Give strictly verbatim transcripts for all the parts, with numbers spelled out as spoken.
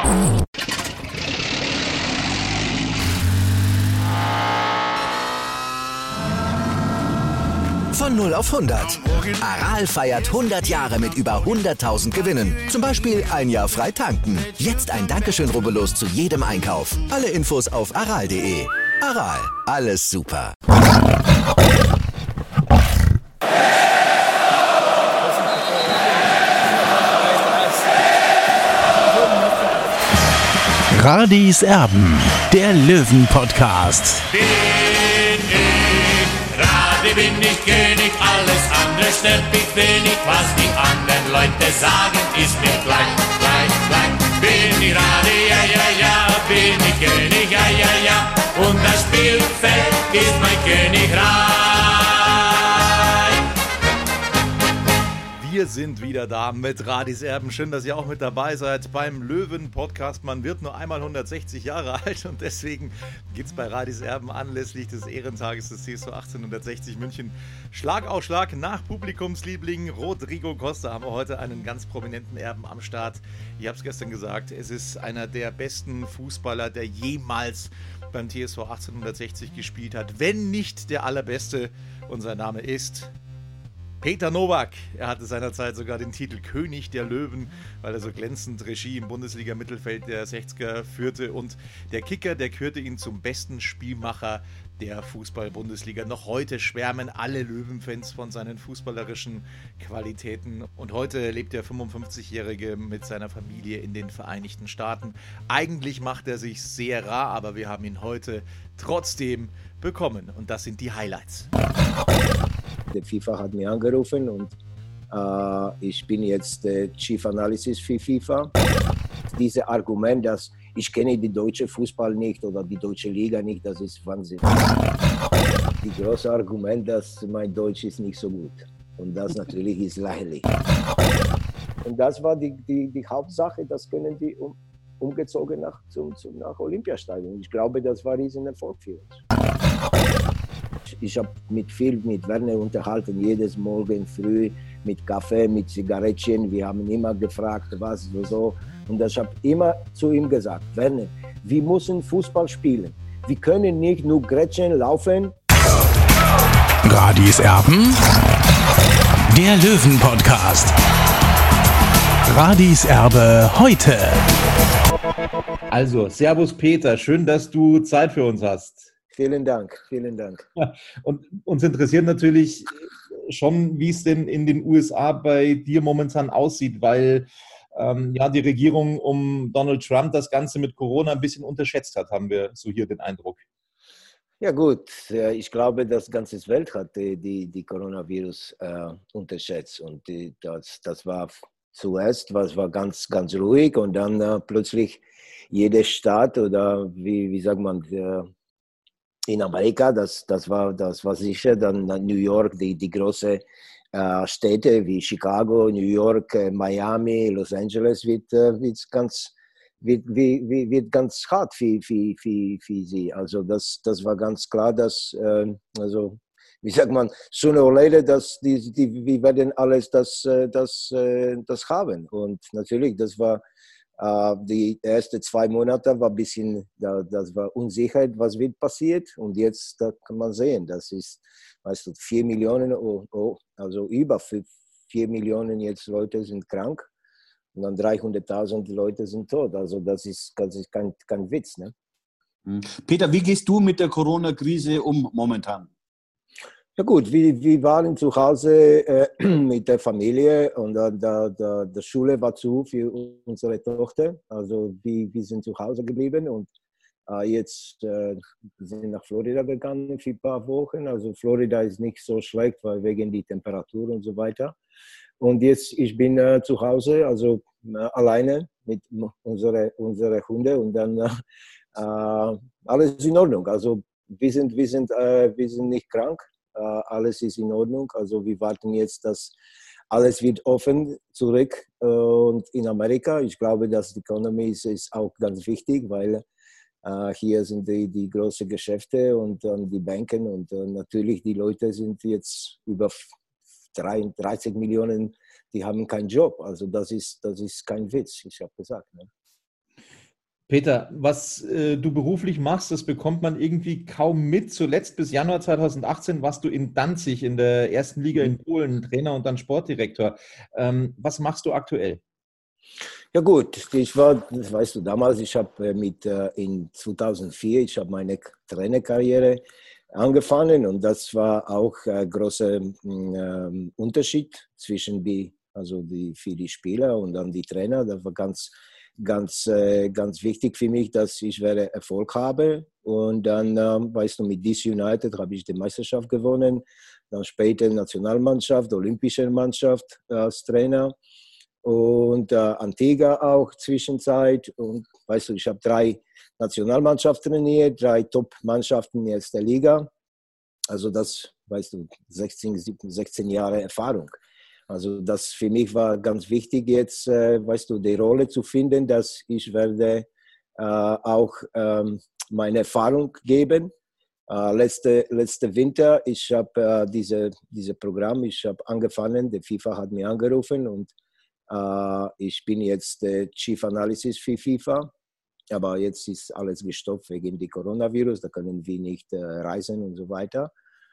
Von null auf hundert. Aral feiert hundert Jahre mit über hunderttausend Gewinnen. Zum Beispiel ein Jahr frei tanken. Jetzt ein Dankeschön, rubbellos zu jedem Einkauf. Alle Infos auf aral punkt de. Aral, alles super. Radis Erben, der Löwen-Podcast. Bin ich, Radi bin ich König, alles andere stört mich wenig. Was die anderen Leute sagen, ist mir gleich, gleich, gleich. Bin ich Radi, ja, ja, ja, bin ich König, ja, ja, ja. Und das Spielfeld ist mein Königreich. Wir sind wieder da mit Radis Erben. Schön, dass ihr auch mit dabei seid beim Löwen-Podcast. Man wird nur einmal hundertsechzig Jahre alt und deswegen geht es bei Radis Erben anlässlich des Ehrentages des T S V achtzehnhundertsechzig München Schlag auf Schlag nach Publikumsliebling Rodrigo Costa haben wir heute einen ganz prominenten Erben am Start. Ich habe es gestern gesagt, es ist einer der besten Fußballer, der jemals beim T S V achtzehnhundertsechzig gespielt hat, wenn nicht der allerbeste. Und sein Name ist Peter Nowak. Er hatte seinerzeit sogar den Titel König der Löwen, weil er so glänzend Regie im Bundesliga-Mittelfeld der sechziger führte. Und der Kicker, der kürte ihn zum besten Spielmacher der Fußball-Bundesliga. Noch heute schwärmen alle Löwenfans von seinen fußballerischen Qualitäten. Und heute lebt der fünfundfünfzigjährige mit seiner Familie in den Vereinigten Staaten. Eigentlich macht er sich sehr rar, aber wir haben ihn heute trotzdem bekommen. Und das sind die Highlights. Die FIFA hat mich angerufen und äh, ich bin jetzt äh, Chief Analysis für FIFA. Dieses Argument, dass ich kenne die deutsche Fußball nicht oder die deutsche Liga nicht, das ist Wahnsinn. Die große Argument, dass mein Deutsch ist nicht so gut. Und das natürlich ist lächerlich. Und das war die, die, die Hauptsache, das können die um, umgezogen nach, zum, zum, nach Olympiastadion. Ich glaube, das war ein Riesenerfolg für uns. Ich habe mit viel mit Werner unterhalten, jedes Morgen früh mit Kaffee, mit Zigarettchen. Wir haben immer gefragt, was so. Und ich habe immer zu ihm gesagt, Werner, wir müssen Fußball spielen. Wir können nicht nur Gretchen laufen. Radis Erben, der Löwen-Podcast. Radis Erbe heute. Also, Servus Peter, schön, dass du Zeit für uns hast. Vielen Dank, vielen Dank. Und uns interessiert natürlich schon, wie es denn in den U S A bei dir momentan aussieht, weil ähm, ja die Regierung um Donald Trump das Ganze mit Corona ein bisschen unterschätzt hat, haben wir so hier den Eindruck. Ja gut, ich glaube, das ganze Welt hat die, die, die Coronavirus äh, unterschätzt und die, das, das war zuerst was war ganz, ganz ruhig und dann äh, plötzlich jede Stadt oder wie, wie sagt man, äh, in Amerika, das, das, war, das war sicher, dann New York, die, die großen äh, Städte wie Chicago, New York, äh, Miami, Los Angeles wird, äh, wird, ganz, wird, wird, wird ganz hart für, für, für, für sie. Also das, das war ganz klar, dass, äh, also, wie sagt man, sooner or later, dass die, die, wir werden alles das, das, das haben. Und natürlich, das war die ersten zwei Monate war ein bisschen, das war Unsicherheit, was wird passiert. Und jetzt da kann man sehen, das ist, weißt du, vier Millionen, oh, oh, also über vier Millionen jetzt Leute sind krank und dann dreihunderttausend Leute sind tot. Also das ist, das ist kein, kein Witz. Ne? Peter, wie gehst du mit der Corona-Krise um momentan? Ja gut, wir, wir waren zu Hause äh, mit der Familie und äh, da, da, die Schule war zu für unsere Tochter. Also wir, wir sind zu Hause geblieben und äh, jetzt äh, sind wir nach Florida gegangen für ein paar Wochen. Also Florida ist nicht so schlecht, weil wegen der Temperatur und so weiter. Und jetzt ich bin äh, zu Hause, also äh, alleine mit unseren unsere Hunde und dann äh, alles in Ordnung. Also wir sind, wir sind, äh, wir sind nicht krank. Uh, alles ist in Ordnung. Also wir warten jetzt, dass alles wird offen zurück. Uh, und in Amerika, ich glaube, dass die Economy ist, ist auch ganz wichtig, weil uh, hier sind die, die großen Geschäfte und uh, die Banken und uh, natürlich die Leute sind jetzt über dreißig Millionen, die haben keinen Job. Also das ist, das ist kein Witz, ich habe gesagt. Ne? Peter, was äh, du beruflich machst, das bekommt man irgendwie kaum mit. Zuletzt bis Januar zweitausendachtzehn warst du in Danzig in der ersten Liga in Polen, Trainer und dann Sportdirektor. Ähm, was machst du aktuell? Ja gut, ich war, das weißt du, damals, ich habe mit äh, in zweitausendvier, ich habe meine Trainerkarriere angefangen und das war auch ein großer äh, Unterschied zwischen die, also die, für die Spieler und dann die Trainer. Das war ganz, ganz, äh, ganz wichtig für mich, dass ich werde Erfolg habe. Und dann, äh, weißt du, mit D C United habe ich die Meisterschaft gewonnen, dann später Nationalmannschaft, olympische Mannschaft als Trainer. Und äh, Antigua auch Zwischenzeit. Und weißt du, ich habe drei Nationalmannschaften trainiert, drei Top-Mannschaften in erster Liga. Also das, weißt du, sechzehn, siebzehn, sechzehn Jahre Erfahrung. Also das für mich war ganz wichtig jetzt, äh, weißt du, die Rolle zu finden, dass ich werde äh, auch ähm, meine Erfahrung geben. Uh, letzte, letzte Winter, ich habe uh, diese, diese Programm, ich habe angefangen, die FIFA hat mich angerufen und uh, ich bin jetzt der Chief Analysis für FIFA, aber jetzt ist alles gestoppt wegen des Coronavirus, da können wir nicht uh, reisen und so weiter.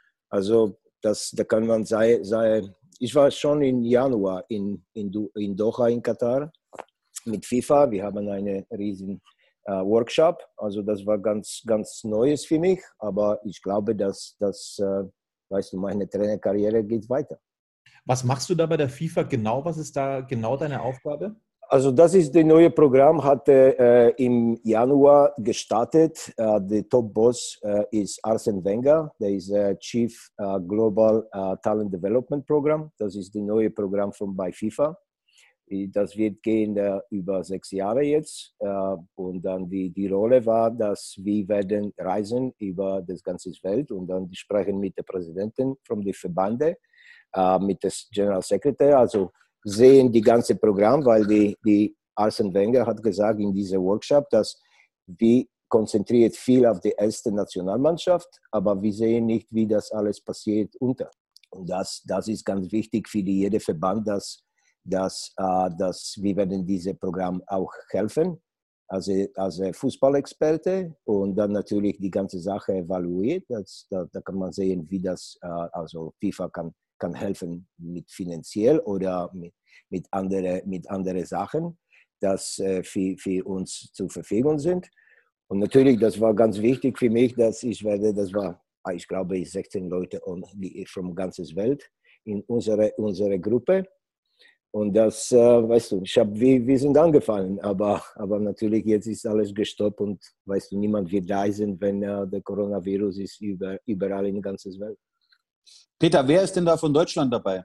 Also das, da kann man sagen, sei, ich war schon im Januar in, in, in Doha in Katar mit FIFA, wir haben einen riesen Uh, Workshop, also das war ganz, ganz Neues für mich, aber ich glaube, dass, dass uh, weißt du, meine Trainerkarriere geht weiter. Was machst du da bei der FIFA genau? Was ist da genau deine Aufgabe? Also das ist das neue Programm, hatte äh, im Januar gestartet. Äh, der Top-Boss äh, ist Arsene Wenger, der ist äh, Chief äh, Global äh, Talent Development Program. Das ist das neue Programm von bei FIFA. Das wird gehen äh, über sechs Jahre jetzt. Äh, und dann die, die Rolle war, dass wir werden reisen über das ganze Welt und dann sprechen mit den Präsidenten von den Verbände, äh, mit dem General Secretary, also sehen die ganze Programm, weil die, die Arsene Wenger hat gesagt in diesem Workshop, dass wir konzentriert viel auf die erste Nationalmannschaft, aber wir sehen nicht, wie das alles passiert unter. Und das, das ist ganz wichtig für die, jeder Verband, dass Dass, uh, dass wir werden diesem Programm auch helfen, also als Fußballexperte und dann natürlich die ganze Sache evaluiert. Das, da, da kann man sehen, wie das, uh, also FIFA kann, kann helfen mit finanziell oder mit, mit anderen mit andere Sachen, das uh, für, für uns zur Verfügung sind. Und natürlich, das war ganz wichtig für mich, dass ich werde, das war, ich glaube, sechzehn Leute von ganzer Welt in unserer unsere Gruppe. Und das, äh, weißt du, ich hab, wir, wir sind angefangen, aber, aber natürlich jetzt ist alles gestoppt und, weißt du, niemand wird reisen, wenn äh, der Coronavirus ist über, überall in der ganzen Welt. Peter, wer ist denn da von Deutschland dabei?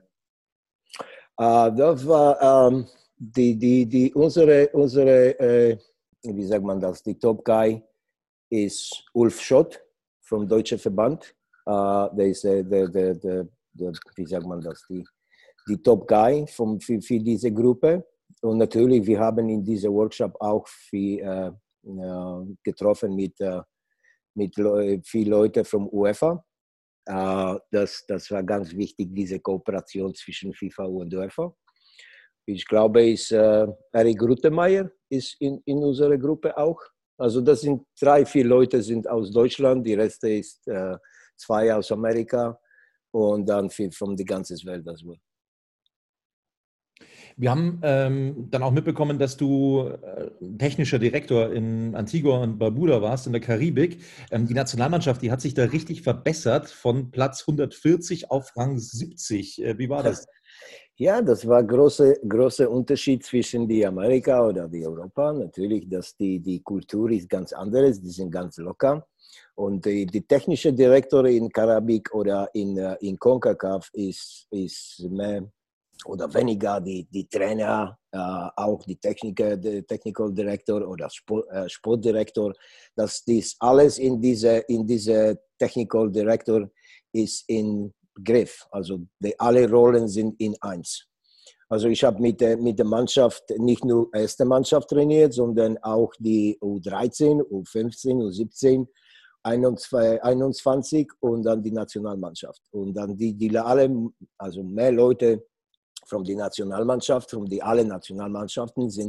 Äh, das war ähm, die, die, die, unsere, unsere äh, wie sagt man das, die Top-Guy ist Ulf Schott vom Deutschen Verband. Äh, der ist äh, der, der, der, der, wie sagt man das, die die Top-Guy für, für diese Gruppe. Und natürlich, wir haben in diesem Workshop auch viel, äh, äh, getroffen mit, äh, mit Le- vielen Leuten vom UEFA. Äh, das, das war ganz wichtig, diese Kooperation zwischen FIFA und UEFA. Ich glaube, ist, äh, Eric Ruttemeier ist in, in unserer Gruppe auch. Also das sind drei, vier Leute sind aus Deutschland, die Rest ist äh, zwei aus Amerika und dann viel von der ganzen Welt. Das war. Wir haben ähm, dann auch mitbekommen, dass du äh, technischer Direktor in Antigua und Barbuda warst, in der Karibik. Ähm, die Nationalmannschaft, die hat sich da richtig verbessert, von Platz hundertvierzig auf Rang siebzig. Äh, wie war das? Ja, das war ein großer große Unterschied zwischen die Amerika oder die Europa. Natürlich, dass die, die Kultur ist ganz anders, die sind ganz locker. Und die, die technische Direktor in Karibik oder in, in CONCACAF ist, ist mehr oder weniger die, die Trainer, äh, auch die Techniker, der Technical Director oder Sport, äh, Sportdirektor, dass dies alles in diese, in diese Technical Director ist in Griff. Also die, alle Rollen sind in eins. Also ich habe mit, mit der Mannschaft nicht nur erste Mannschaft trainiert, sondern auch die U dreizehn, U fünfzehn, U siebzehn, einundzwanzig und dann die Nationalmannschaft. Und dann die, die alle, also mehr Leute von der Nationalmannschaft, von die alle Nationalmannschaften sind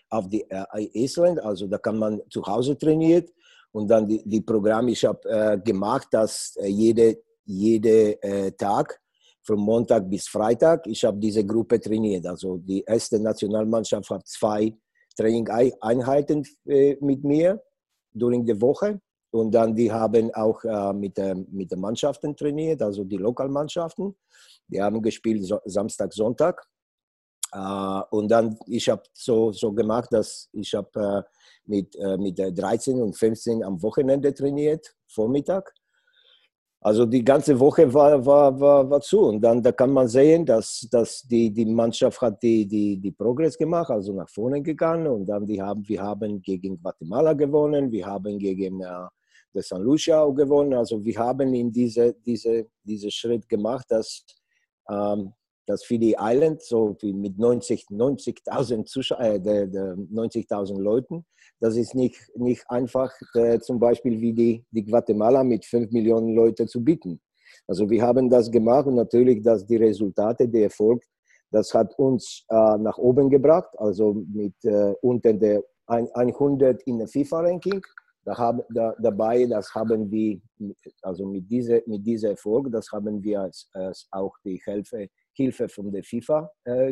auf die äh, Island, also da kann man zu Hause trainiert und dann die, die Programme, ich habe äh, gemacht, dass äh, jede, jede äh, Tag, von Montag bis Freitag, ich habe diese Gruppe trainiert. Also die erste Nationalmannschaft hat zwei Trainingeinheiten äh, mit mir durch die Woche und dann die haben auch äh, mit, äh, mit den Mannschaften trainiert, also die Lokalmannschaften. Die haben gespielt so, Samstag, Sonntag. Uh, und dann, ich habe so, so gemacht, dass ich habe uh, mit, uh, mit dreizehn und fünfzehn am Wochenende trainiert, Vormittag. Also die ganze Woche war, war, war, war zu. Und dann da kann man sehen, dass, dass die, die Mannschaft hat die, die, die Progress gemacht, also nach vorne gegangen. Und dann die haben, wir haben gegen Guatemala gewonnen, wir haben gegen uh, das San Lucia auch gewonnen. Also wir haben in diese, diese, diese Schritt gemacht, dass um, dass für die Island, so mit neunzigtausend Zuschauern, äh, neunzigtausend Leuten, das ist nicht, nicht einfach, äh, zum Beispiel wie die, die Guatemala mit fünf Millionen Leuten zu bieten. Also wir haben das gemacht und natürlich, dass die Resultate, der Erfolg, das hat uns äh, nach oben gebracht, also mit äh, unter der hundert in der FIFA-Ranking. Da haben, da, dabei, das haben wir, also mit diesem mit dieser Erfolg, das haben wir als, als auch die Hilfe, Hilfe von der FIFA äh,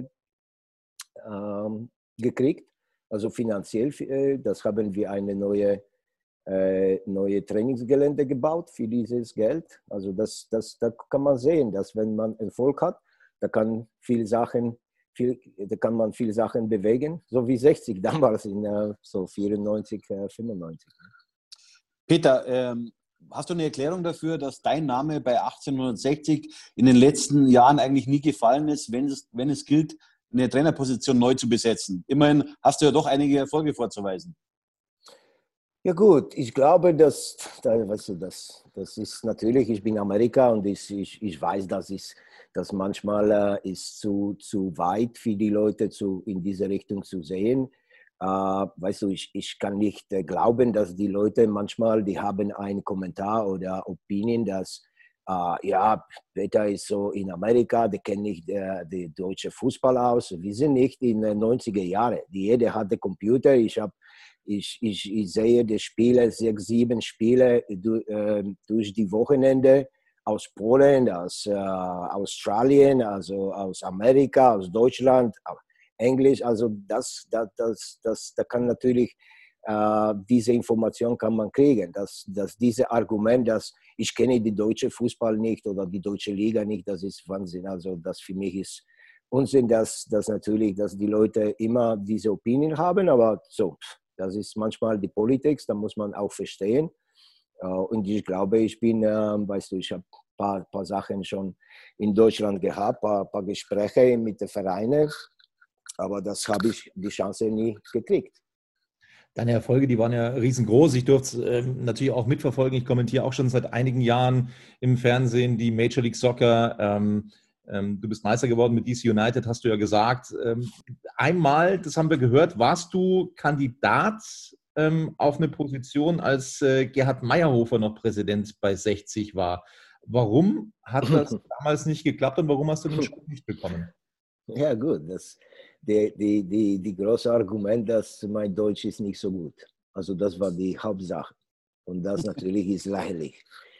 ähm, gekriegt, also finanziell. Äh, das haben wir eine neue, äh, neue Trainingsgelände gebaut für dieses Geld. Also das, das, da kann man sehen, dass wenn man Erfolg hat, da kann viel Sachen, viel, da kann man viele Sachen bewegen, so wie sechzig damals in äh, so vierundneunzig, äh, fünfundneunzig. Peter, ähm, hast du eine Erklärung dafür, dass dein Name bei achtzehnhundertsechzig in den letzten Jahren eigentlich nie gefallen ist, wenn es, wenn es gilt, eine Trainerposition neu zu besetzen? Immerhin hast du ja doch einige Erfolge vorzuweisen. Ja gut, ich glaube, dass, da, weißt du, das, das ist natürlich, ich bin Amerika und ich, ich, ich weiß, dass es dass manchmal äh, ist zu, zu weit für die Leute zu, in diese Richtung zu sehen. Uh, weißt du, ich, ich kann nicht äh, glauben, dass die Leute manchmal, die haben einen Kommentar oder Opinion, dass uh, ja, Peter ist so in Amerika, der kennt nicht äh, den deutschen Fußball aus. Wir sind nicht in den neunziger Jahren. Jeder hatte Computer. Ich, hab, ich, ich, ich sehe die Spiele, sechs, sieben Spiele du, äh, durch die Wochenende aus Polen, aus äh, Australien, also aus Amerika, aus Deutschland. Englisch, also das, das, das, das, da kann natürlich äh, diese Information kann man kriegen, dass, dass diese Argument, dass ich kenne die deutsche Fußball nicht oder die deutsche Liga nicht, das ist Wahnsinn. Also das für mich ist Unsinn, dass, dass natürlich, dass die Leute immer diese Opinion haben, aber so, das ist manchmal die Politik, da muss man auch verstehen. Äh, und ich glaube, ich bin, äh, weißt du, ich habe ein paar, paar Sachen schon in Deutschland gehabt, ein paar, paar Gespräche mit den Vereinen. Aber das habe ich die Chance nie gekriegt. Deine Erfolge, die waren ja riesengroß. Ich durfte es ähm, natürlich auch mitverfolgen. Ich kommentiere auch schon seit einigen Jahren im Fernsehen die Major League Soccer. Ähm, ähm, du bist Meister geworden mit D C United, hast du ja gesagt. Ähm, einmal, das haben wir gehört, warst du Kandidat ähm, auf eine Position, als äh, Gerhard Meyerhofer noch Präsident bei sechzig war. Warum hat das damals nicht geklappt und warum hast du den Job nicht bekommen? Ja gut, das die, die, die, die große Argument, dass mein Deutsch ist nicht so gut. Also das war die Hauptsache. Und das natürlich ist lächerlich.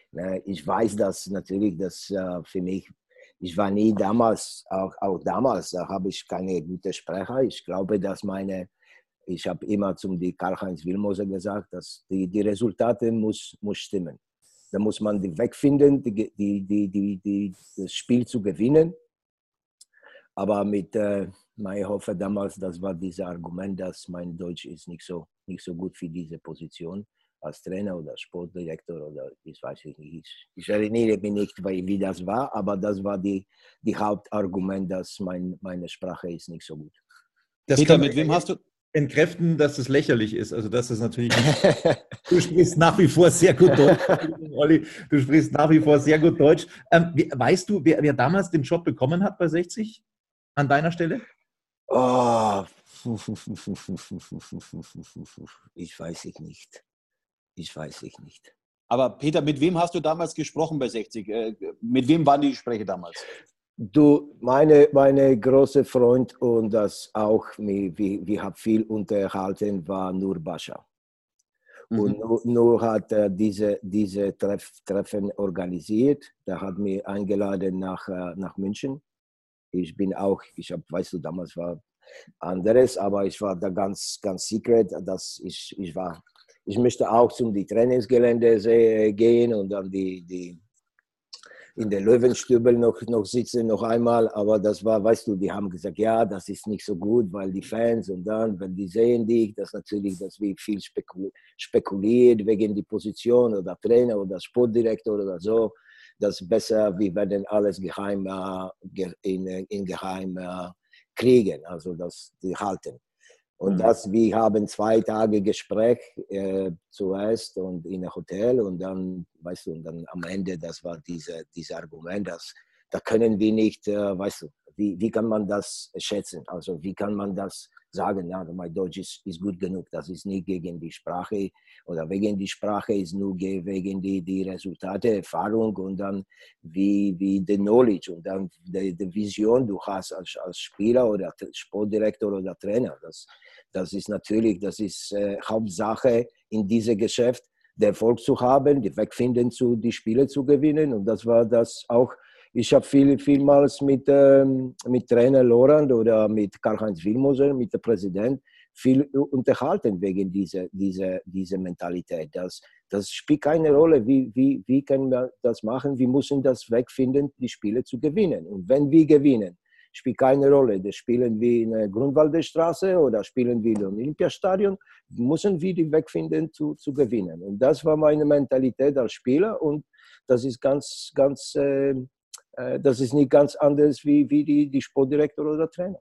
Ich weiß, dass natürlich, dass für mich, ich war nie damals, auch, auch damals, da habe ich keine gute Sprecher. Ich glaube, dass meine, ich habe immer zum die Karl-Heinz Wilmoser gesagt, dass die, die Resultate muss, muss stimmen. Da muss man die wegfinden, die, die, die, die, die, das Spiel zu gewinnen. Aber mit äh, Meyerhofer damals, das war dieses Argument, dass mein Deutsch ist nicht so, nicht so gut für diese Position als Trainer oder Sportdirektor oder das weiß ich nicht. Ich, ich erinnere mich nicht, wie das war, aber das war die, die Hauptargument, dass mein, meine Sprache ist nicht so gut. Das Peter, mit wem hast du entkräften, dass es lächerlich ist? Also das ist natürlich nicht, du sprichst nach wie vor sehr gut Deutsch, Olli, du sprichst nach wie vor sehr gut Deutsch. Ähm, weißt du, wer, wer damals den Job bekommen hat bei sechzig? An deiner Stelle? Oh, ich weiß es nicht. Ich weiß es nicht. Aber Peter, mit wem hast du damals gesprochen bei sechzig? Mit wem waren die Gespräche damals? Du, meine, meine große Freund und das auch, wir, wir, wir haben viel unterhalten, war Nur Bascha. Und Nur, Nur hat äh, diese, diese Treff, Treffen organisiert. Der hat mich eingeladen nach, äh, nach München. Ich bin auch, ich habe, weißt du, damals war anderes, aber ich war da ganz, ganz secret, dass ich, ich war, ich möchte auch zum die Trainingsgelände gehen und dann die, die in der Löwenstübel noch, noch sitzen, noch einmal, aber das war, weißt du, die haben gesagt, ja, das ist nicht so gut, weil die Fans und dann, wenn die sehen dich, das natürlich, dass wir viel spekuliert wegen die Position oder Trainer oder Sportdirektor oder so, das ist besser, wir werden alles geheim, äh, in, in geheim äh, kriegen, also das die halten. Und das, wir haben zwei Tage Gespräch äh, zuerst und in einem Hotel und dann, weißt du, und dann am Ende, das war diese, dieses Argument, dass da können wir nicht, äh, weißt du, wie, wie kann man das schätzen? Also wie kann man das sagen, ja, mein Deutsch ist, ist gut genug, das ist nicht gegen die Sprache oder wegen die Sprache, ist nur wegen die, die Resultate, Erfahrung und dann wie, wie die Knowledge und dann die, die Vision du hast als, als Spieler oder Sportdirektor oder Trainer. Das, das ist natürlich, das ist äh, Hauptsache in diesem Geschäft, den Erfolg zu haben, die Weg finden, zu, die Spiele zu gewinnen und das war das auch. Ich habe viel, vielmals mit, ähm, mit Trainer Lorand oder mit Karl-Heinz Wilmoser, mit dem Präsident, viel unterhalten wegen dieser, dieser, dieser Mentalität. Das, das spielt keine Rolle, wie, wie, wie können wir das machen. Wir müssen das Weg finden, die Spiele zu gewinnen. Und wenn wir gewinnen, spielt keine Rolle. Das spielen wir in der Grunwalder oder spielen wir im Olympiastadion, müssen wir den Weg finden, zu, zu gewinnen. Und das war meine Mentalität als Spieler und das ist ganz, ganz... Äh, Das ist nicht ganz anders wie, wie die, die Sportdirektor oder Trainer.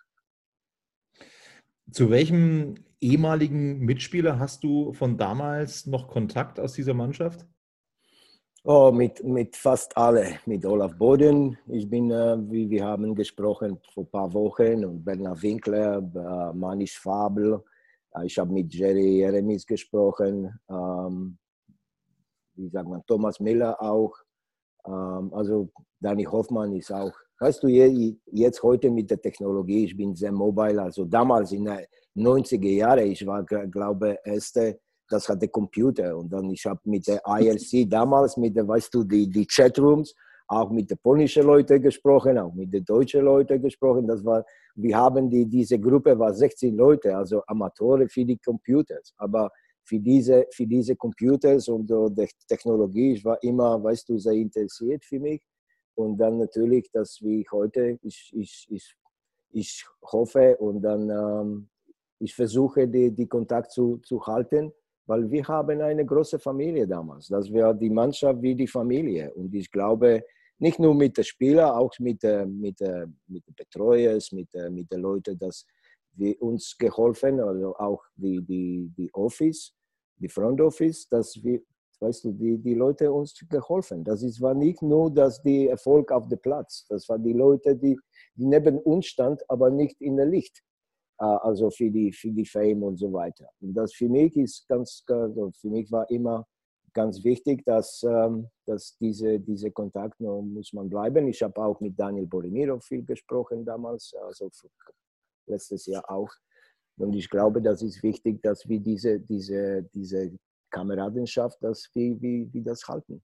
Zu welchem ehemaligen Mitspieler hast du von damals noch Kontakt aus dieser Mannschaft? Oh, mit, mit fast alle. Mit Olaf Boden. Ich bin, äh, wie wir haben gesprochen vor ein paar Wochen, und Bernhard Winkler, äh, Manisch Fabel. Äh, ich habe mit Jerry Jeremies gesprochen. Ähm, wie sagt man, Thomas Miller auch. Ähm, also Dani Hoffmann ist auch, weißt du, jetzt heute mit der Technologie, ich bin sehr mobile, also damals in den neunziger Jahren, ich war, glaube ich, erste, das hatte Computer und dann ich habe mit der I L C damals, mit der, weißt du, die, die Chatrooms, auch mit den polnischen Leuten gesprochen, auch mit den deutschen Leuten gesprochen, das war, wir haben die, diese Gruppe war sechzehn Leute, also Amateure für die Computers, aber für diese, für diese Computers und uh, die Technologie, ich war immer, weißt du, sehr interessiert für mich. Und dann natürlich, dass wie heute, ich, ich, ich, ich hoffe und dann ähm, ich versuche, die, die Kontakt zu, zu halten, weil wir haben eine große Familie damals. Das war die Mannschaft wie die Familie. Und ich glaube, nicht nur mit den Spielern, auch mit, mit, mit den Betreuern, mit, mit den Leuten, dass wir uns geholfen, also auch die, die, die Office, die Front Office, dass wir, weißt du, die, die Leute uns geholfen. Das ist, war nicht nur das die Erfolg auf dem Platz, das waren die Leute, die, die neben uns standen, aber nicht in der Licht, also für die, für die Fame und so weiter. Und das für mich ist ganz, für mich war immer ganz wichtig, dass, dass diese, diese Kontakt noch muss man bleiben. Ich habe auch mit Daniel Borimirov viel gesprochen damals, also letztes Jahr auch. Und ich glaube, das ist wichtig, dass wir diese, diese, diese Kameradenschaft, dass wir, wir, wir das halten.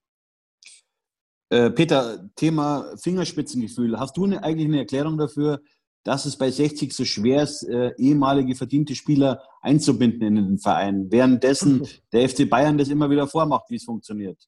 Äh, Peter, Thema Fingerspitzengefühl. Hast du eine, eigentlich eine Erklärung dafür, dass es bei sechzig so schwer ist, äh, ehemalige verdiente Spieler einzubinden in den Verein, währenddessen der F C Bayern das immer wieder vormacht, wie es funktioniert?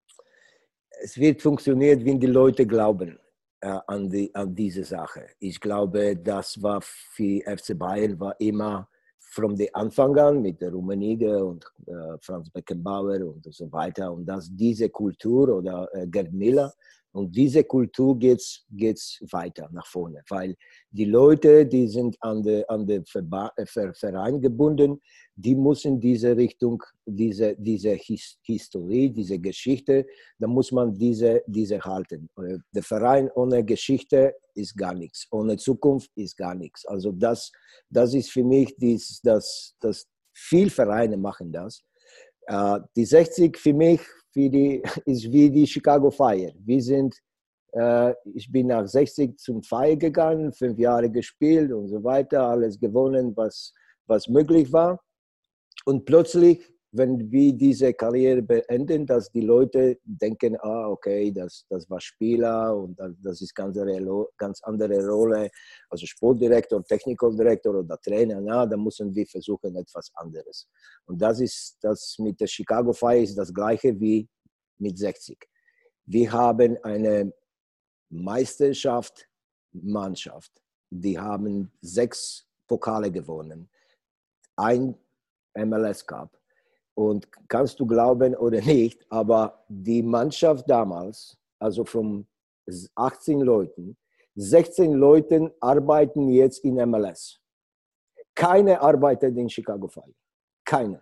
Es wird funktionieren, wenn die Leute glauben äh, an, die, an diese Sache. Ich glaube, das war für F C Bayern war immer von den Anfang an mit der Rummenigge und äh, Franz Beckenbauer und so weiter. Und dass diese Kultur oder äh, Gerd Miller und diese Kultur geht geht's weiter nach vorne, weil die Leute, die sind an den an der Verein gebunden, die müssen diese Richtung, diese, diese His Historie, diese Geschichte, da muss man diese, diese halten. Der Verein ohne Geschichte ist gar nichts, ohne Zukunft ist gar nichts. Also das, das ist für mich, dies, das, das, viele Vereine machen das. Uh, die sechzig für mich für die, ist wie die Chicago Fire. Wir sind Äh, ich bin nach sechzig zum Feier gegangen, fünf Jahre gespielt und so weiter, alles gewonnen, was, was möglich war. Und plötzlich, wenn wir diese Karriere beenden, dass die Leute denken, ah, okay, das, das war Spieler und das ist ganz andere, ganz andere Rolle, also Sportdirektor, Technical Director oder Trainer, na, da müssen wir versuchen etwas anderes. Und das ist, das mit der Chicago Fire ist das Gleiche wie mit sechzig. Wir haben eine Meisterschaft, Mannschaft. Die haben sechs Pokale gewonnen, ein M L S Cup. Und kannst du glauben oder nicht, aber die Mannschaft damals, also von achtzehn Leuten, sechzehn Leuten arbeiten jetzt in M L S. Keine arbeitet in Chicago Fire. Keine.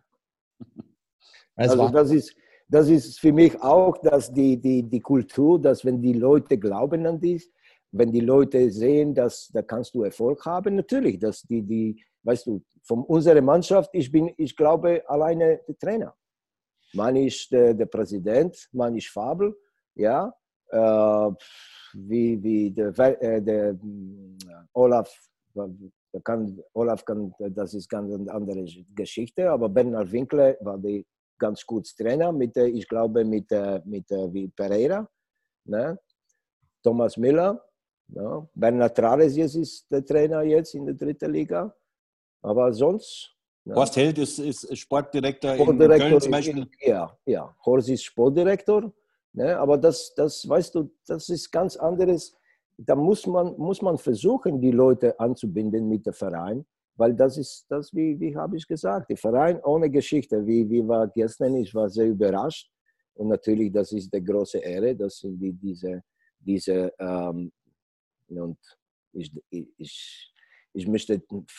Also das ist, das ist für mich auch, dass die, die, die Kultur, dass wenn die Leute glauben an dies, wenn die Leute sehen, dass da kannst du Erfolg haben, natürlich, dass die, die, weißt du, von unserer Mannschaft, ich bin, ich glaube, alleine der Trainer. Man ist der, der Präsident, man ist Fabel, ja, äh, wie, wie der, äh, der Olaf, der kann, Olaf kann, das ist ganz eine andere Geschichte, aber Bernhard Winkler war der ganz gut Trainer, mit, ich glaube, mit, mit wie Pereira, ne? Thomas Müller, ja? Bernhard Trares jetzt ist der Trainer jetzt in der dritten Liga. Aber sonst... Ja. Horst Held ist, ist Sportdirektor, Sportdirektor in Köln zum Beispiel. Ja, ja, Horst ist Sportdirektor. Ne? Aber das, das, weißt du, das ist ganz anderes. Da muss man, muss man versuchen, die Leute anzubinden mit dem Verein. Weil das ist, das, wie, wie habe ich gesagt, der Verein ohne Geschichte. Wie, wie war gestern, ich war sehr überrascht. Und natürlich, das ist eine große Ehre, dass die, diese, diese ähm, und ich, ich Ich möchte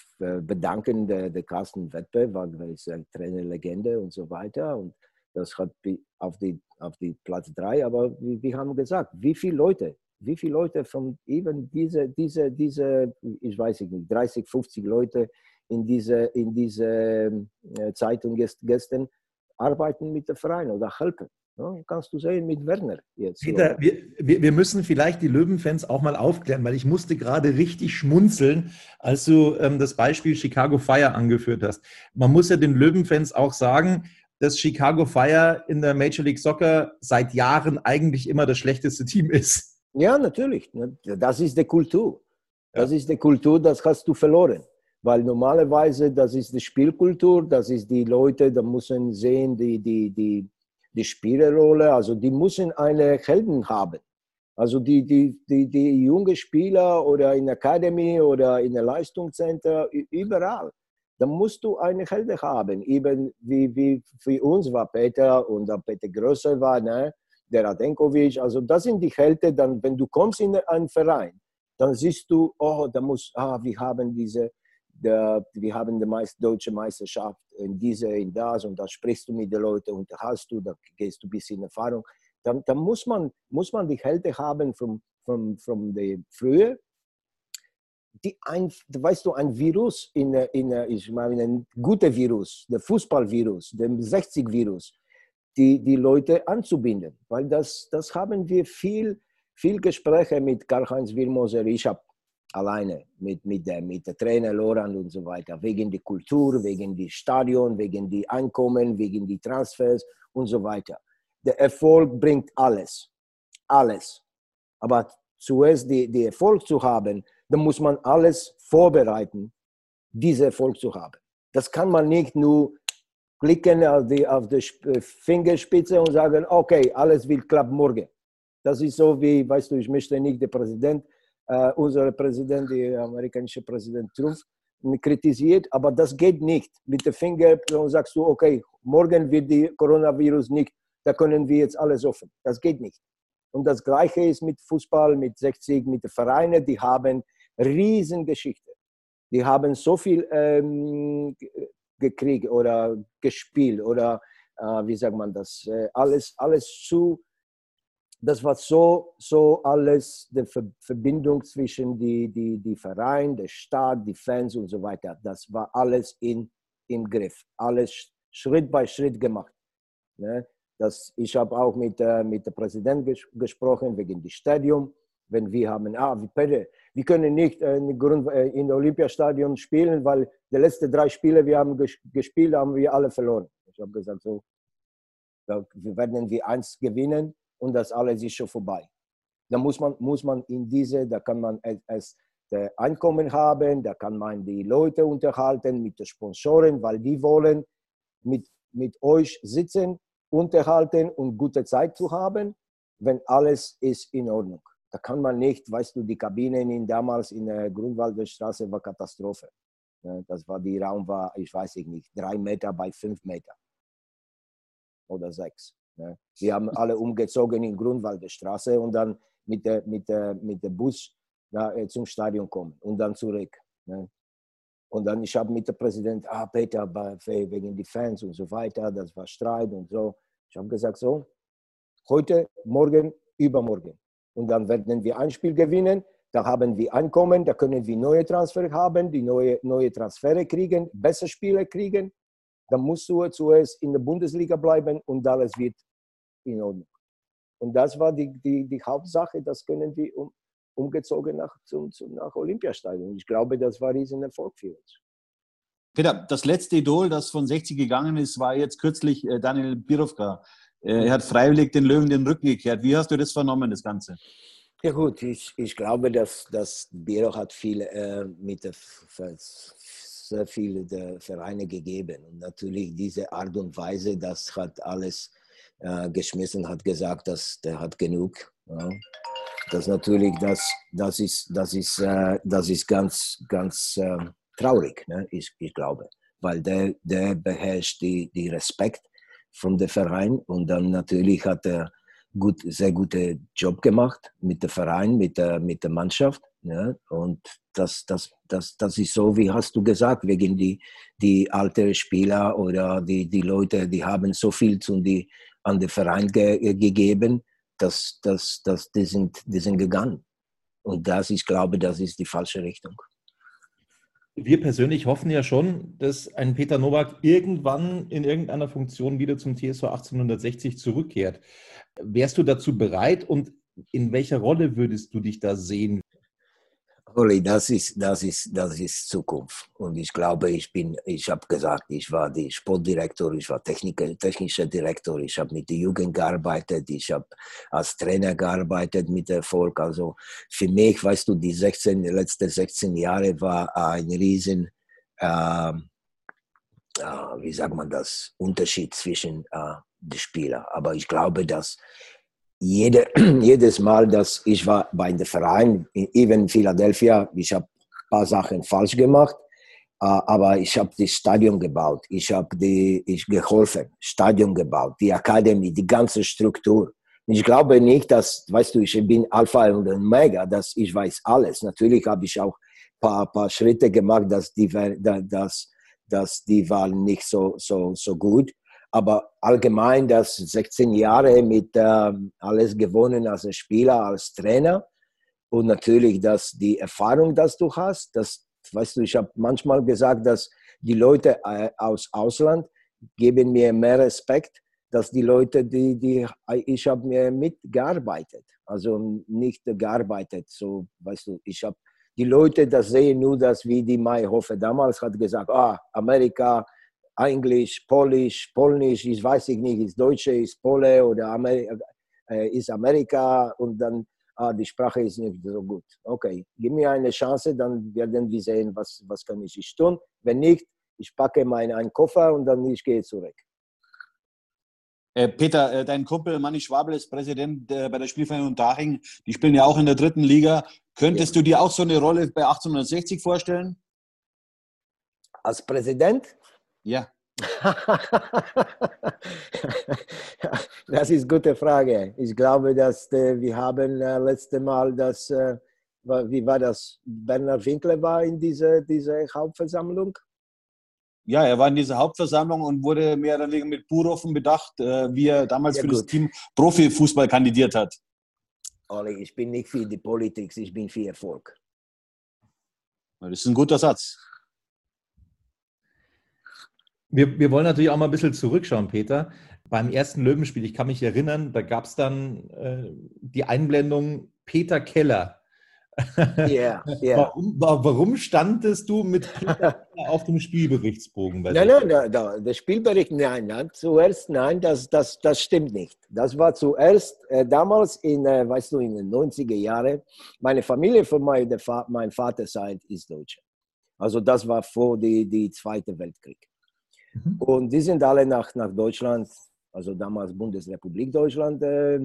bedanken der, der Carsten Wettbe, weil er ist eine Trainerlegende und so weiter. Und das hat auf die, auf die Platz drei. Aber wir, wir haben gesagt, wie viele Leute, wie viele Leute von eben diese, diese, diese, ich weiß nicht, dreißig, fünfzig Leute in diese, in diese Zeitung gestern arbeiten mit dem Verein oder helfen. Ja, kannst du sehen mit Werner jetzt. Peter, wir, wir, wir müssen vielleicht die Löwenfans auch mal aufklären, weil ich musste gerade richtig schmunzeln, als du ähm, das Beispiel Chicago Fire angeführt hast. Man muss ja den Löwenfans auch sagen, dass Chicago Fire in der Major League Soccer seit Jahren eigentlich immer das schlechteste Team ist. Ja, natürlich. Das ist die Kultur. Das ja. ist die Kultur, das hast du verloren. Weil normalerweise, das ist die Spielkultur, das ist die Leute, da müssen sehen, die, die, die die Spielerrolle, also die müssen eine Helden haben. Also die, die, die, die junge Spieler oder in der Akademie oder in der Leistungszentrum, überall. Da musst du eine Helden haben. Eben wie, wie für uns war Peter und der Peter Größer war, ne? Der Radenkovic. Also das sind die Helden, dann, wenn du kommst in einen Verein, dann siehst du, oh, da muss, ah, wir haben diese, Der, wir haben die meist, deutsche Meisterschaft in diese, in das und da sprichst du mit den Leuten, unterhältst du, da gehst du ein bisschen in Erfahrung. Da, da muss, man, muss man die Helden haben von vom, vom der früher. Die ein, weißt du, ein Virus, in, in, ich meine, ein guter Virus, der Fußballvirus, der sechzig-Virus, die, die Leute anzubinden. Weil das, das haben wir viel, viel Gespräche mit Karl-Heinz Wilmoser. Ich habe alleine mit, mit, der, mit der Trainer Lorand und so weiter, wegen der Kultur, wegen des Stadion, wegen die Einkommen, wegen die Transfers und so weiter. Der Erfolg bringt alles, alles. Aber zuerst den die Erfolg zu haben, dann muss man alles vorbereiten, diesen Erfolg zu haben. Das kann man nicht nur klicken auf die, auf die Fingerspitze und sagen, okay, alles wird klappen morgen. Das ist so wie, weißt du, ich möchte nicht der Präsident, Uh, unser Präsident, der amerikanische Präsident Trump, kritisiert, aber das geht nicht. Mit dem Finger sagst du, okay, morgen wird die Coronavirus nicht, da können wir jetzt alles offen. Das geht nicht. Und das Gleiche ist mit Fußball, mit sechzig, mit den Vereinen, die haben Riesengeschichte. Die haben so viel ähm, gekriegt oder gespielt oder, äh, wie sagt man das, äh, alles, alles zu. Das war so, so alles, die Verbindung zwischen die, die, die Verein, der Staat, die Fans und so weiter. Das war alles in, im Griff. Alles Schritt bei Schritt gemacht. Ne? Das, ich habe auch mit, äh, mit dem Präsidenten ges gesprochen wegen des Stadiums. wenn wir haben, ah, wir, wir können nicht äh, in, Grund, äh, in der Olympiastadion spielen, weil die letzten drei Spiele, wir haben ges gespielt, haben wir alle verloren. Ich habe gesagt, so, da werden wir eins gewinnen und das alles ist schon vorbei. Da muss man, muss man in diese, da kann man es Einkommen haben, da kann man die Leute unterhalten mit den Sponsoren, weil die wollen mit, mit euch sitzen, unterhalten und gute Zeit zu haben, wenn alles ist in Ordnung. Da kann man nicht, weißt du, die Kabinen in, damals in der Grünwalder Straße war Katastrophe. Das war, die Raum war, ich weiß nicht, drei Meter bei fünf Meter oder sechs. Wir haben alle umgezogen in Grünwalder Straße und dann mit der, mit der, mit der Bus da, zum Stadion kommen und dann zurück. Und dann, ich habe mit dem Präsidenten, ah, Peter, wegen die Fans und so weiter, das war Streit und so. Ich habe gesagt, so, heute, morgen, übermorgen. Und dann werden wir ein Spiel gewinnen, da haben wir Einkommen, da können wir neue Transfer haben, die neue, neue Transfere kriegen, bessere Spieler kriegen. Dann musst du zuerst in der Bundesliga bleiben und alles wird in Ordnung. Und das war die, die, die Hauptsache, das können wir um, umgezogen nach, zum, zum, nach Olympiastadion. Ich glaube, das war ein Riesenerfolg für uns. Peter, das letzte Idol, das von sechzig gegangen ist, war jetzt kürzlich äh, Daniel Birovka. Äh, er hat freiwillig den Löwen den Rücken gekehrt. Wie hast du das vernommen, das Ganze? Ja gut, ich, ich glaube, dass, dass Biro hat viel äh, mit der, sehr viele der Vereine gegeben. Und natürlich diese Art und Weise, das hat alles äh, geschmissen, hat gesagt, dass der hat genug. Ja. Das natürlich, das, das ist, das ist, äh, das ist ganz, ganz äh, traurig, ne? ich, ich glaube, weil der, der beherrscht die, die Respekt von dem Verein und dann natürlich hat er gut, sehr guten Job gemacht mit dem Verein, mit der, mit der Mannschaft. Ja? Und das, das, das, das ist so, wie hast du gesagt, wegen die, die alten Spieler oder die, die Leute, die haben so viel zu die, an den Verein ge, gegeben, dass, dass, dass die, sind, die sind gegangen. Und das, ich glaube, das ist die falsche Richtung. Wir persönlich hoffen ja schon, dass ein Peter Nowak irgendwann in irgendeiner Funktion wieder zum T S V achtzehnhundertsechzig zurückkehrt. Wärst du dazu bereit und in welcher Rolle würdest du dich da sehen? Olli, das ist, das ist, das ist Zukunft. Und ich glaube, ich bin, ich habe gesagt, ich war der Sportdirektor, ich war Techniker, technischer Direktor, ich habe mit der Jugend gearbeitet, ich habe als Trainer gearbeitet mit Erfolg. Also für mich, weißt du, die sechzehn, die letzten sechzehn Jahre war ein riesen, äh, äh, wie sagt man das, Unterschied zwischen äh, den Spielern. Aber ich glaube, dass Jede, jedes Mal, dass ich war bei dem Verein, even in Philadelphia, ich habe ein paar Sachen falsch gemacht, aber ich habe das Stadion gebaut, ich habe die, ich geholfen, Stadion gebaut, die Akademie, die ganze Struktur. Und ich glaube nicht, dass, weißt du, ich bin Alpha und Omega, dass ich weiß alles. Natürlich habe ich auch ein paar, paar Schritte gemacht, dass die, dass, dass die waren nicht so, so, so gut. Aber allgemein, das sechzehn Jahre mit äh, alles gewonnen als Spieler, als Trainer und natürlich, dass die Erfahrung, dass du hast, das, weißt du, ich habe manchmal gesagt, dass die Leute äh, aus Ausland geben mir mehr Respekt, dass die Leute, die, die ich habe mir mitgearbeitet, also nicht gearbeitet, so, weißt du, ich habe die Leute, das sehen nur, dass wie die Mayhofer damals hat gesagt, ah, Amerika, Englisch, Polisch, Polnisch, ich weiß nicht, ist Deutsche, ist Pole oder Amerika, äh, ist Amerika und dann, ah, die Sprache ist nicht so gut. Okay, gib mir eine Chance, dann werden wir sehen, was, was kann ich tun. Wenn nicht, ich packe meinen Koffer und dann ich gehe zurück. Äh, Peter, äh, dein Kumpel Manni Schwabel ist Präsident äh, bei der Spielvereinigung Unterhaching. Die spielen ja auch in der dritten Liga. Könntest ja. du dir auch so eine Rolle bei achtzehnhundertsechzig vorstellen? Als Präsident? Ja. Das ist eine gute Frage. Ich glaube, dass äh, wir haben äh, letzte Mal das, äh, wie war das, Bernhard Winkler war in dieser diese Hauptversammlung? Ja, er war in dieser Hauptversammlung und wurde mehr oder weniger mit Burofen bedacht, äh, wie er damals ja, für gut. das Team Profifußball kandidiert hat. Olli, ich bin nicht für die Politik, ich bin für Erfolg. Das ist ein guter Satz. Wir, wir wollen natürlich auch mal ein bisschen zurückschauen, Peter. Beim ersten Löwenspiel, ich kann mich erinnern, da gab es dann äh, die Einblendung Peter Keller. Ja, ja. Warum, wa- warum standest du mit Peter Keller auf dem Spielberichtsbogen? Bei Nein, sich? nein, nein, da, der Spielbericht, nein, nein, zuerst, nein, das, das, das stimmt nicht. Das war zuerst, äh, damals in, äh, weißt du, in den neunziger Jahren, meine Familie von mein, der Fa mein Vaterseite ist Deutsche. Also das war vor die, die Zweite Weltkrieg. Mhm. Und die sind alle nach, nach Deutschland, also damals Bundesrepublik Deutschland, äh,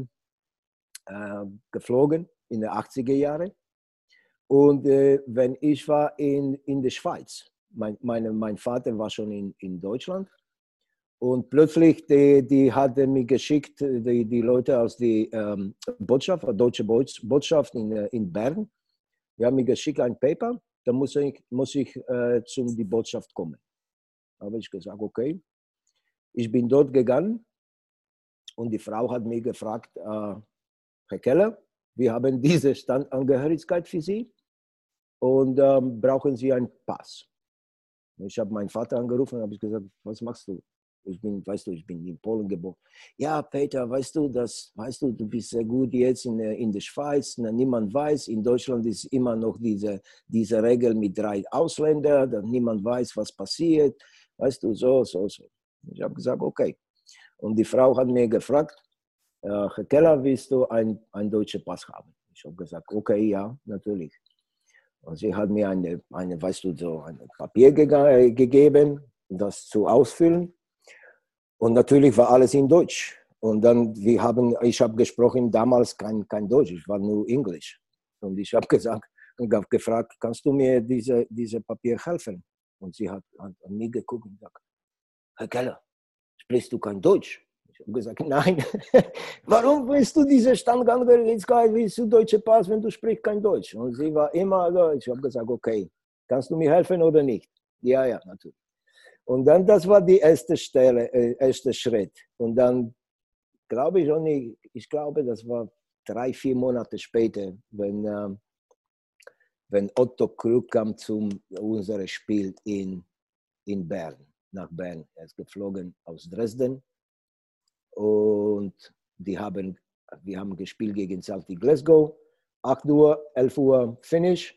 äh, geflogen in den achtziger Jahren. Und äh, wenn ich war in, in der Schweiz, mein, meine, mein Vater war schon in, in Deutschland und plötzlich die, die hatten mich geschickt, die, die Leute aus der ähm, Botschaft, der deutsche Botschaft in, in Bern, die haben mir geschickt ein Paper, da muss ich, muss ich äh, zu die Botschaft kommen. Da habe ich gesagt, okay. Ich bin dort gegangen und die Frau hat mich gefragt, äh, Herr Keller, wir haben diese Standangehörigkeit für Sie und ähm, brauchen Sie einen Pass. Ich habe meinen Vater angerufen und habe gesagt, was machst du? Ich bin, weißt du, ich bin in Polen geboren. Ja, Peter, weißt du, das, weißt du, du bist sehr gut jetzt in, in der Schweiz. Niemand weiß, in Deutschland ist immer noch diese, diese Regel mit drei Ausländern, dass niemand weiß, was passiert. Weißt du, so, so, so. Ich habe gesagt, okay. Und die Frau hat mir gefragt, äh, Herr Keller, willst du einen, einen deutschen Pass haben? Ich habe gesagt, okay, ja, natürlich. Und sie hat mir eine, eine weißt du, so ein Papier ge gegeben, das zu ausfüllen. Und natürlich war alles in Deutsch. Und dann, wir haben, ich habe gesprochen damals kein, kein Deutsch, ich war nur Englisch. Und ich habe gesagt, und habe gefragt, kannst du mir diese, diese Papier helfen? Und sie hat, hat an mich geguckt und gesagt, Herr Keller, sprichst du kein Deutsch? Ich habe gesagt, nein. Warum willst du diese Standangehörigkeit, willst du deutsche Pass, wenn du sprichst kein Deutsch? Und sie war immer Deutsch. Ich habe gesagt, okay, kannst du mir helfen oder nicht? Ja, ja, natürlich. Und dann, das war die erste Stelle, äh, erste Schritt. Und dann glaube ich auch nicht, ich glaube, das war drei, vier Monate später, wenn, äh, wenn Otto Krug kam zu unserem Spiel in, in Bern, nach Bern. Er ist geflogen aus Dresden. Und die haben, wir haben gespielt gegen Celtic Glasgow. acht Uhr, elf Uhr Finish.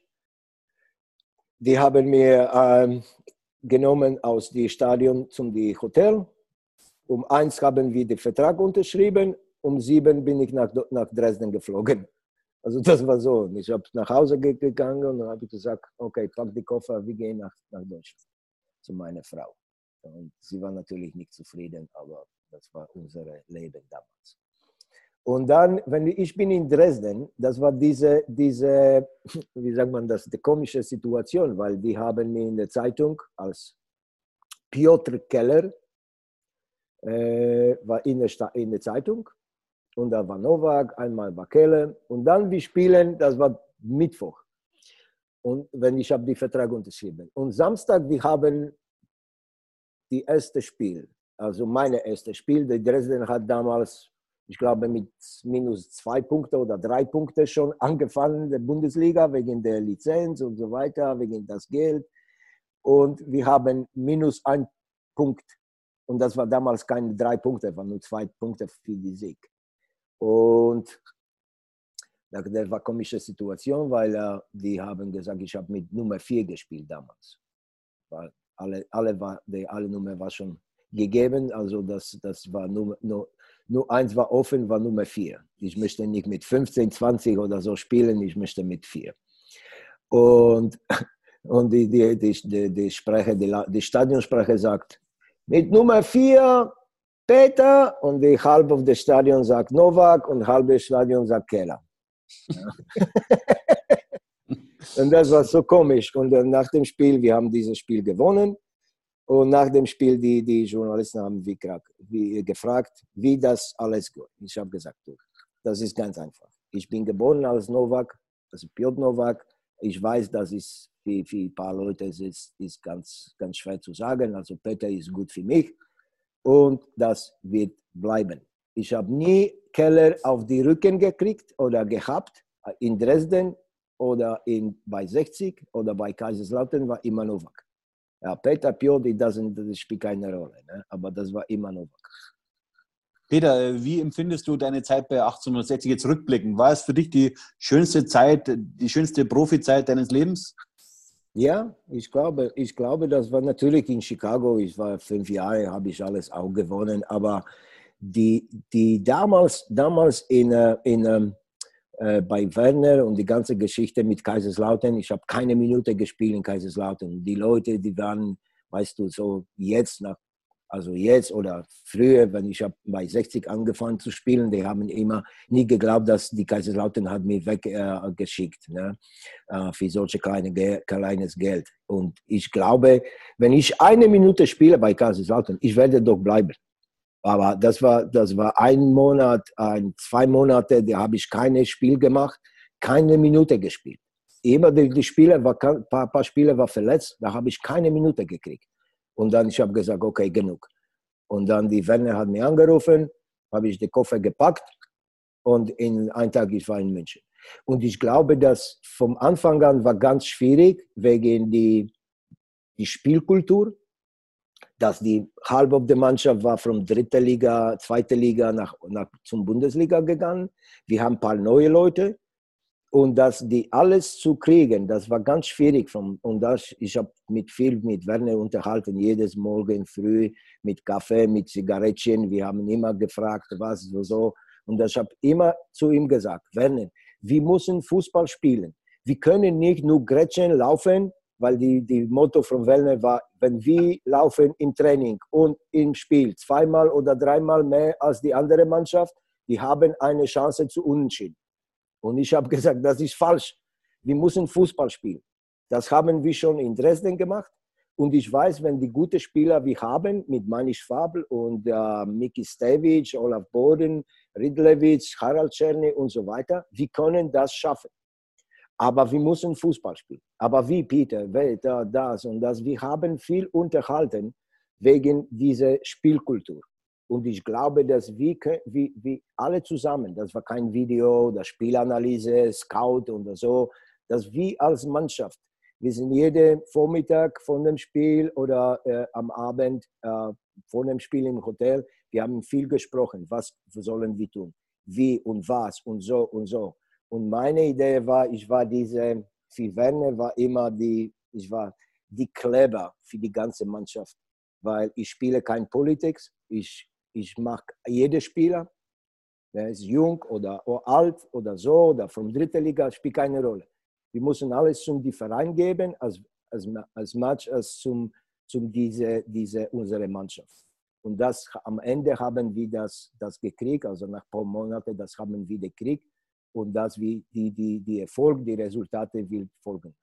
Die haben mir ähm, genommen aus dem Stadion zum Hotel. Um eins haben wir den Vertrag unterschrieben. Um sieben bin ich nach, nach Dresden geflogen. Also das war so. Ich habe nach Hause gegangen und habe gesagt, okay, pack die Koffer, wir gehen nach, nach Deutschland zu meiner Frau. Und sie war natürlich nicht zufrieden, aber das war unser Leben damals. Und dann, wenn ich bin in Dresden, das war diese, diese, wie sagt man das, die komische Situation, weil die haben mir in der Zeitung als Piotr Keller, äh, war in der, in der Zeitung, und da war Novak, einmal war Keller, und dann wir spielen, das war Mittwoch. Und wenn ich habe die Vertrag unterschrieben. Und Samstag, wir haben die erste Spiel. Also mein erstes Spiel, der Dresden hat damals, ich glaube, mit minus zwei Punkte oder drei Punkte schon angefangen, der Bundesliga, wegen der Lizenz und so weiter, wegen das Geld. Und wir haben minus ein Punkt. Und das war damals keine drei Punkte, waren nur zwei Punkte für die Sieg. Und das war eine komische Situation, weil uh, die haben gesagt, ich habe mit Nummer vier gespielt damals. Weil alle, alle, war, die, alle Nummer war schon gegeben, also das, das war nur, nur, nur eins war offen, war Nummer vier. Ich möchte nicht mit fünfzehn, zwanzig oder so spielen, ich möchte mit vier. Und, und die, die, die, die, die, Sprecher, die, die Stadionsprecher sagt, mit Nummer vier Peter, und die halbe auf dem Stadion sagt Novak und halbe Stadion sagt Keller. Ja. Und das war so komisch. Und nach dem Spiel, wir haben dieses Spiel gewonnen. Und nach dem Spiel, die, die Journalisten haben wie, wie gefragt, wie das alles geht. Ich habe gesagt, das ist ganz einfach. Ich bin geboren als Novak, also Piotr Novak. Ich weiß, das ist für, für ein paar Leute ist, ist ganz, ganz schwer zu sagen. Also Peter ist gut für mich und das wird bleiben. Ich habe nie Keller auf die Rücken gekriegt oder gehabt in Dresden oder in, bei sechzig oder bei Kaiserslautern war immer Novak. Ja, Peter Pioli, das, das spielt keine Rolle, ne? Aber das war immer Novak. Peter, wie empfindest du deine Zeit bei achtzehnhundertsechzig jetzt rückblickend? War es für dich die schönste Zeit, die schönste Profizeit deines Lebens? Ja, ich glaube, ich glaube, das war natürlich in Chicago. Ich war fünf Jahre, habe ich alles auch gewonnen. Aber die, die damals, damals in, in, äh, bei Werner und die ganze Geschichte mit Kaiserslautern, ich habe keine Minute gespielt in Kaiserslautern. Die Leute, die waren, weißt du, so jetzt nach Also jetzt oder früher, wenn ich habe bei sechzig angefangen zu spielen, die haben immer nie geglaubt, dass die Kaiserslautern hat mich weggeschickt, äh, ne? äh, für solche kleine Ge- kleines Geld. Und ich glaube, wenn ich eine Minute spiele bei Kaiserslautern, ich werde doch bleiben. Aber das war, das war ein Monat, ein, zwei Monate, da habe ich kein Spiel gemacht, keine Minute gespielt. Immer die, die Spieler, war, ein paar, paar Spieler waren verletzt, da habe ich keine Minute gekriegt. Und dann ich habe gesagt, okay, genug. Und dann die Werner hat mich angerufen, habe ich den Koffer gepackt und in einem Tag ich war in München. Und ich glaube, dass vom Anfang an war ganz schwierig wegen die, die Spielkultur, dass die halbe der Mannschaft war von dritter Liga, zweiter Liga nach, nach zum Bundesliga gegangen. Wir haben ein paar neue Leute. Und das, die alles zu kriegen, das war ganz schwierig. Und das, ich habe mit viel mit Werner unterhalten, jedes Morgen früh mit Kaffee, mit Zigarettchen. Wir haben immer gefragt, was so so. Und ich habe immer zu ihm gesagt, Werner, wir müssen Fußball spielen. Wir können nicht nur Gretchen laufen, weil die, die Motto von Werner war, wenn wir laufen im Training und im Spiel zweimal oder dreimal mehr als die andere Mannschaft, die haben eine Chance zu unentschieden. Und ich habe gesagt, das ist falsch. Wir müssen Fußball spielen. Das haben wir schon in Dresden gemacht. Und ich weiß, wenn die gute Spieler wir haben, mit Manisch Fabel und äh, Miki Stevic, Olaf Boden, Ridlewitz, Harald Czerny und so weiter, wir können das schaffen. Aber wir müssen Fußball spielen. Aber wie, Peter, da, das und das. Wir haben viel unterhalten wegen dieser Spielkultur. Und ich glaube, dass wir, wir, wir alle zusammen, das war kein Video, das Spielanalyse, Scout und so, dass wir als Mannschaft, wir sind jeden Vormittag von dem Spiel oder äh, am Abend äh, von dem Spiel im Hotel, wir haben viel gesprochen, was sollen wir tun, wie und was und so und so. Und meine Idee war, ich war diese, für Werner war immer die, ich war die Kleber für die ganze Mannschaft, weil ich spiele kein Politik, ich Ich mag jeden Spieler, der ist jung oder alt oder so oder von dritter Liga, spielt keine Rolle. Wir müssen alles zum die Verein geben, als, als, als much als zum, zum diese, diese unsere Mannschaft. Und das am Ende haben wir das, das gekriegt, also nach ein paar Monaten, das haben wir gekriegt und dass wir die, die, die Erfolg, die Resultate will folgen.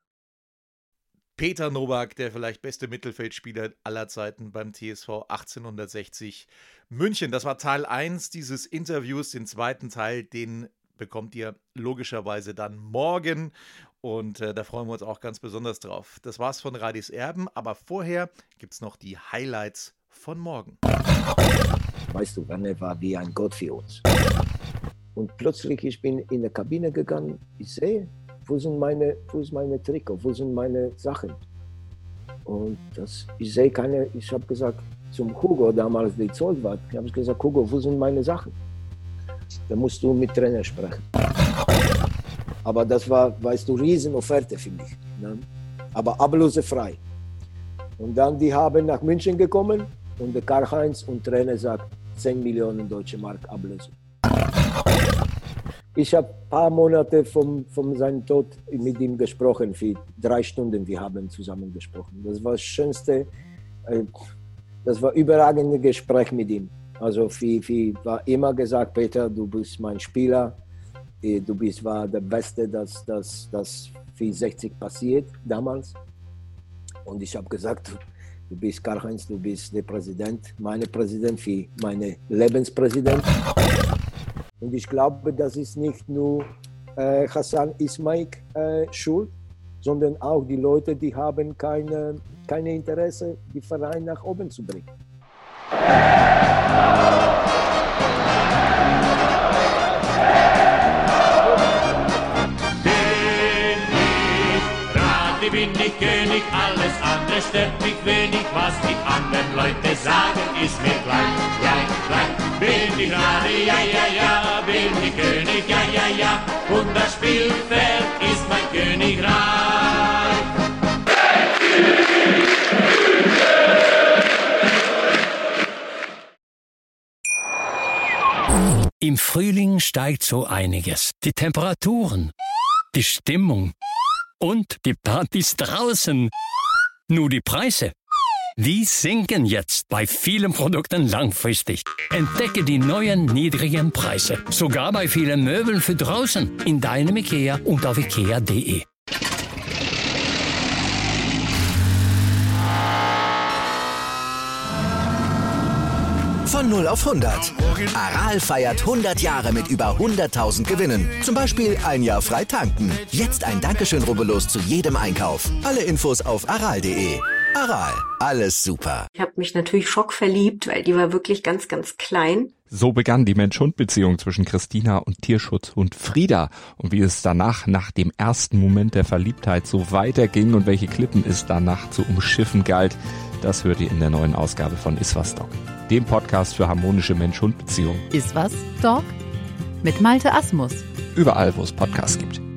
Peter Nowak, der vielleicht beste Mittelfeldspieler aller Zeiten beim T S V achtzehnhundertsechzig München. Das war Teil eins dieses Interviews. Den zweiten Teil, den bekommt ihr logischerweise dann morgen. Und äh, da freuen wir uns auch ganz besonders drauf. Das war's von Radis Erben, aber vorher gibt es noch die Highlights von morgen. Weißt du, Werner war wie ein Gott für uns. Und plötzlich, ich bin in der Kabine gegangen, ich sehe, Wo sind meine, wo ist meine Trikot, wo sind meine Sachen? Und das, ich sehe keine, ich habe gesagt zum Hugo, damals der Zollwart, ich habe gesagt, Hugo, wo sind meine Sachen? Da musst du mit Trainer sprechen. Aber das war, weißt du, Riesenofferte für mich. Ne? Aber ablösefrei. Und dann, die haben nach München gekommen und der Karl-Heinz und Trainer sagt, zehn Millionen deutsche Mark Ablösung. Ich habe ein paar Monate von, von seinem Tod mit ihm gesprochen, für drei Stunden, wir haben zusammen gesprochen. Das war das schönste, das war ein überragendes Gespräch mit ihm. Also für, für, war immer gesagt, Peter, du bist mein Spieler, du bist war der Beste, das, das, das für sechzig passiert damals. Und ich habe gesagt, du bist Karl-Heinz, du bist der Präsident, mein Präsident, für meine Lebenspräsident. Und ich glaube, das ist nicht nur äh, Hassan Ismail äh, schuld, sondern auch die Leute, die haben keine, keine Interesse, die Verein nach oben zu bringen. Bin ich Radi, bin ich König, alles andere stört mich wenig. ich Radi, ja, ja, ja, bin ich König, ja, ja, ja, und das Spielfeld ist mein Königreich. Im Frühling steigt so einiges. Die Temperaturen, die Stimmung und die Partys draußen. Nur die Preise, die sinken jetzt bei vielen Produkten langfristig. Entdecke die neuen niedrigen Preise. Sogar bei vielen Möbeln für draußen. In deinem IKEA und auf ikea punkt de. Von null auf hundert. Aral feiert hundert Jahre mit über hunderttausend Gewinnen. Zum Beispiel ein Jahr frei tanken. Jetzt ein Dankeschön, rubbellos zu jedem Einkauf. Alle Infos auf aral punkt de. Aral, alles super. Ich habe mich natürlich schockverliebt, weil die war wirklich ganz, ganz klein. So begann die Mensch-Hund-Beziehung zwischen Christina und Tierschutzhund Frieda. Und wie es danach, nach dem ersten Moment der Verliebtheit, so weiterging und welche Klippen es danach zu umschiffen galt, das hört ihr in der neuen Ausgabe von Iswas Dog, dem Podcast für harmonische Mensch-Hund-Beziehungen. Iswas Dog mit Malte Asmus. Überall, wo es Podcasts gibt.